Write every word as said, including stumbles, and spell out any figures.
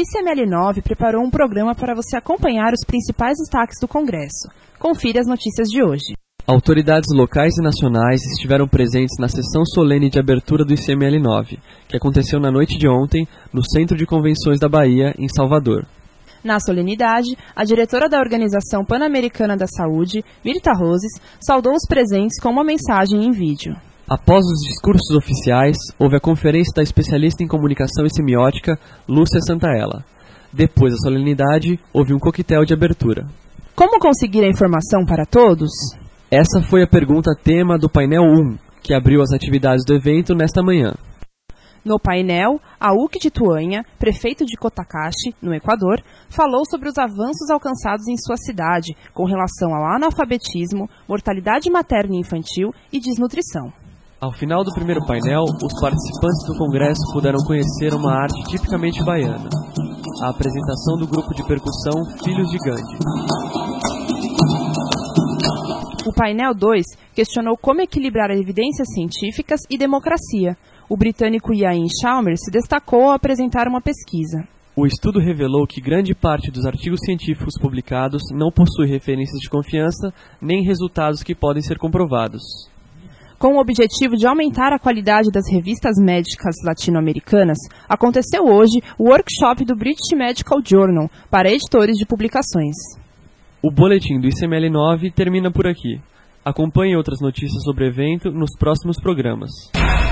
I C M L nove preparou um programa para você acompanhar os principais destaques do Congresso. Confira as notícias de hoje. Autoridades locais e nacionais estiveram presentes na sessão solene de abertura do I C M L nove, que aconteceu na noite de ontem no Centro de Convenções da Bahia, em Salvador. Na solenidade, a diretora da Organização Pan-Americana da Saúde, Mirta Roses, saudou os presentes com uma mensagem em vídeo. Após os discursos oficiais, houve a conferência da especialista em comunicação e semiótica, Lúcia Santaella. Depois da solenidade, houve um coquetel de abertura. Como conseguir a informação para todos? Essa foi a pergunta tema do painel um, que abriu as atividades do evento nesta manhã. No painel, Auque de Tuanha, prefeito de Cotacachi, no Equador, falou sobre os avanços alcançados em sua cidade com relação ao analfabetismo, mortalidade materna e infantil e desnutrição. Ao final do primeiro painel, os participantes do congresso puderam conhecer uma arte tipicamente baiana, a apresentação do grupo de percussão Filhos de Gandhi. O painel dois questionou como equilibrar evidências científicas e democracia. O britânico Ian Chalmers se destacou ao apresentar uma pesquisa. O estudo revelou que grande parte dos artigos científicos publicados não possui referências de confiança nem resultados que podem ser comprovados. Com o objetivo de aumentar a qualidade das revistas médicas latino-americanas, aconteceu hoje o workshop do British Medical Journal para editores de publicações. O boletim do I C M L nove termina por aqui. Acompanhe outras notícias sobre o evento nos próximos programas.